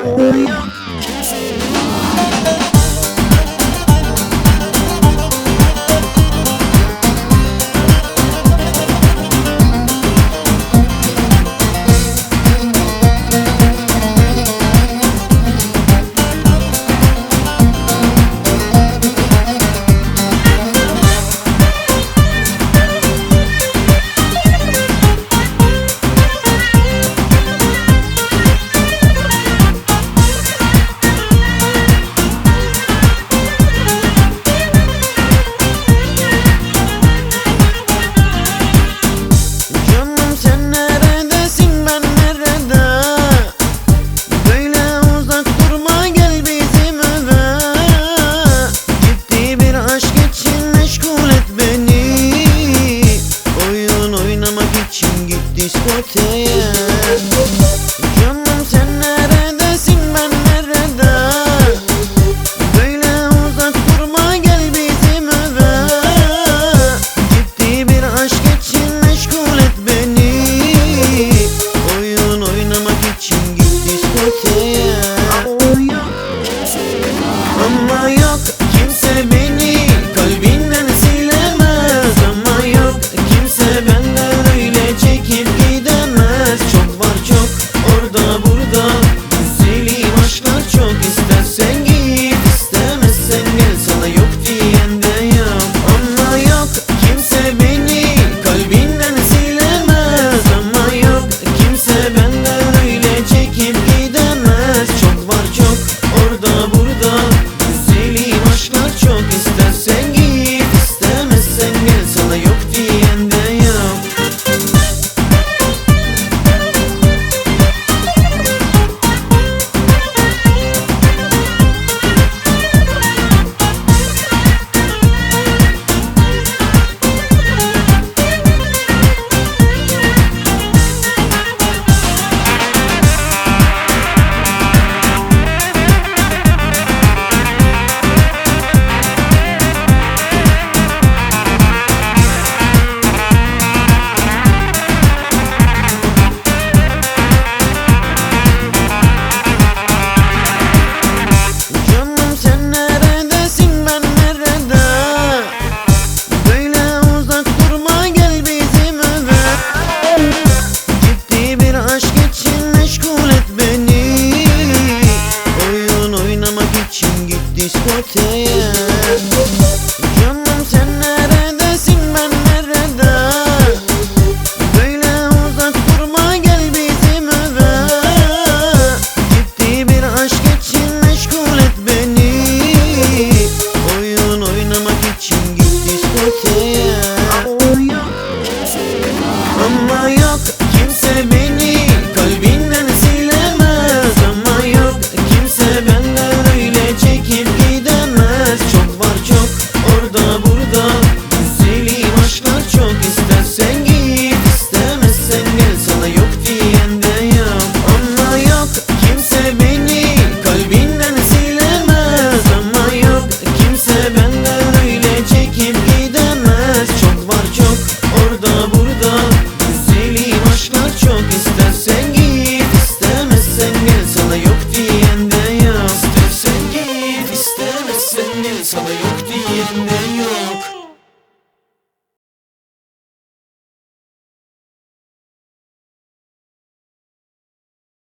diskoteye. Canım sen neredesin, ben nerede? Böyle uzak durma, gel bizim eve. Ciddi bir aşk için meşgul et beni. Oyun oynamak için git diskoteye. Ama yok kimse beni kalbinden silemez. Ama yok kimse benden öyle çekip gidemez. Çok var çok orada burada, güzelim aşklar çok. İstersen git, istemezsen gel, sana yok diyen de yok. Ama yok kimse beni kalbinden silemez. Ama yok kimse benden öyle çekip gidemez. Çok var çok orada burada, güzelim aşklar çok. İstersen git, istemezsen gel, sana yok diyen de yok. Canım sen neredesin, ben nerede? Böyle uzak durma, gel bizim eve. Ciddi bir aşk için meşgul et beni. Oyun oynamak için git diskoteye. Canım sen neredesin, ben nerede? Böyle uzak durma, gel bizim eve. Ciddi bir aşk için meşgul et beni. Oyun oynamak için git diskoteye. Ama yok kimse beni kalbinden silemez. Ama yok kimse benden öyle çekip gidemez. Çok var çok orada burada, güzelim aşklar çok. İstersen git, istemezsen gel, sana yok diyen de yok. Ama yok kimse beni kalbinden silemez. Ama yok kimse benden öyle çekip gidemez. Çok var çok orada burada, güzelim aşklar çok. İstersen git, istemezsen gel, sana yok diyen de yok. İstersen git, istemezsen gel, sana yok diyen de yok.